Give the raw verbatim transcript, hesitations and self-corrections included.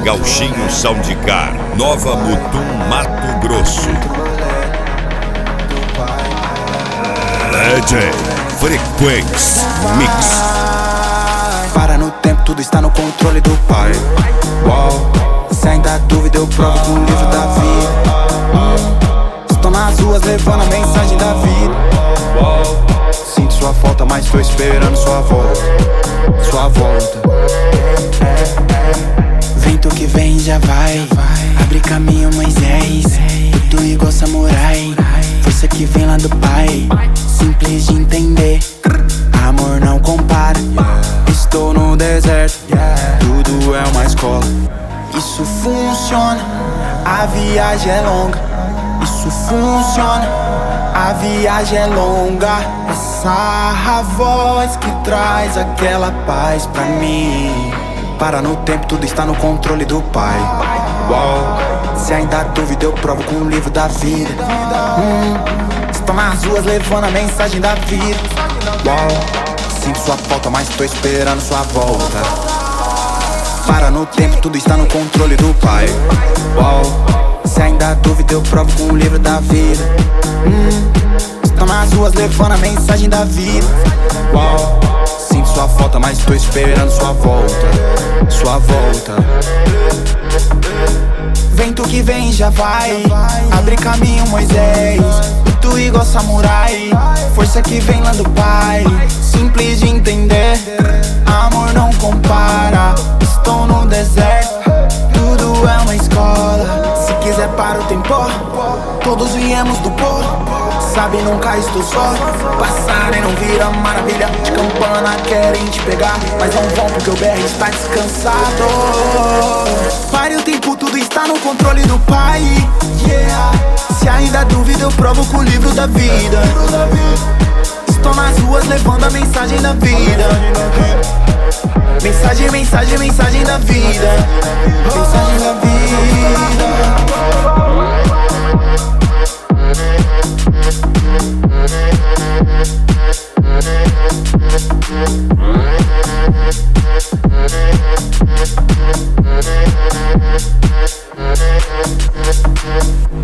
Gauchinho Soundcar, Nova Mutum, Mato Grosso. D J Frequenz Mix. Para no tempo, tudo está no controle do Pai. Uau. Se ainda há dúvida, eu provo com o livro da vida. Estou nas ruas levando a mensagem da vida. Uau. Sinto sua falta, mas tô esperando sua volta. Sua volta. Vento que vem já vai. Abre caminho, Moisés. Tudo igual samurai. Força que vem lá do Pai. Simples de entender. Amor não compara. Estou no deserto. Tudo é uma escola. Isso funciona. A viagem é longa. Isso funciona. A viagem é longa. Essa voz que traz aquela paz pra mim. Para no tempo, tudo está no controle do Pai. Uau. Se ainda há dúvida, eu provo com o livro da vida. hum. Estou nas ruas levando a mensagem da vida. Uau. Sinto sua falta, mas tô esperando sua volta. Para no tempo, tudo está no controle do Pai. Uau. Se ainda há dúvida, eu provo com o livro da vida. hum. Estou nas ruas levando a mensagem da vida. Uau. Sinto sua falta, mas tô esperando sua volta. Sua volta. Vento que vem já vai. Abre caminho, Moisés. Tu igual samurai. Força que vem lá do Pai. Simples de entender. Amor não compara. Estou no deserto. Tudo é uma escola. Se quiser para o tempo. Todos viemos do pó. Sabe, nunca estou só. Passarem não vira maravilha. De campana querem te pegar, mas não vão porque o B R está descansado. Pare o tempo, tudo está no controle do Pai. Yeah. Se ainda há dúvida, eu provo com o livro da vida. Estou nas ruas levando a mensagem da vida. Mensagem, mensagem, mensagem da vida. Mensagem da vida. We'll be right back.